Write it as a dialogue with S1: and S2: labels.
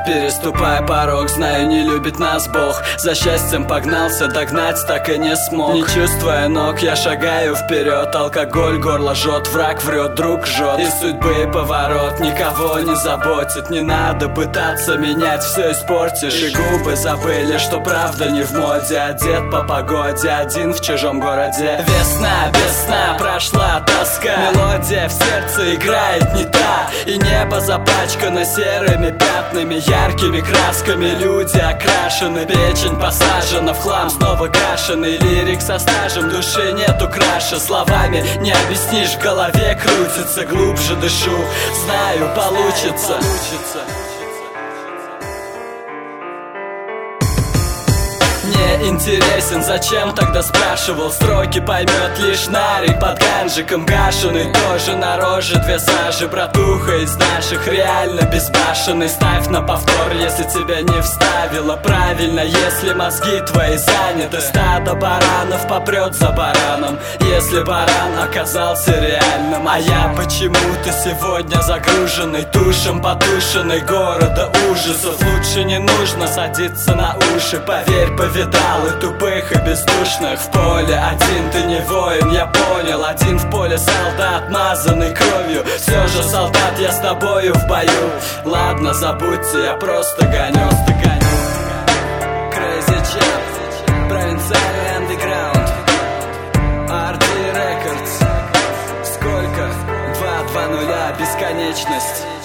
S1: Переступая порог, знаю, не любит нас Бог. За счастьем погнался, догнать так и не смог. Не чувствуя ног, я шагаю вперед. Алкоголь горло жжет, враг врет, друг жжет. И судьбы поворот никого не заботит. Не надо пытаться менять, все испортишь. И губы забыли, что правда не в моде. Одет по погоде, один в чужом городе. Весна, без сна, прошла тоска. Мелодия в сердце играет не та. И небо запачкано серыми пятнами, яркими красками. Люди окрашены, печень посажена в хлам, снова гашеный. Лирик со стажем, души нету краше. Словами не объяснишь, в голове крутится. Глубже дышу, знаю, получится. Не интересен, зачем тогда спрашивал? Строки поймет лишь нарик под ганжиком гашеный. Тоже на роже две сажи, братуха из наших реально безбашенный. Ставь на повтор, если тебя не вставило правильно. Если мозги твои заняты, стадо баранов попрет за бараном, если баран оказался реальным. А я почему-то сегодня загруженный тушем, потушенный города ужасов. Лучше не нужно садиться на уши, поверь, повидал и тупых, и бездушных. В поле один ты не воин, я понял. Один в поле солдат, мазанный кровью. Все же солдат, я с тобою в бою. Ладно, забудьте, я просто гоню. Crazy Chap, провинциальный андеграунд, RD Records. Сколько? 2-2-0, бесконечность.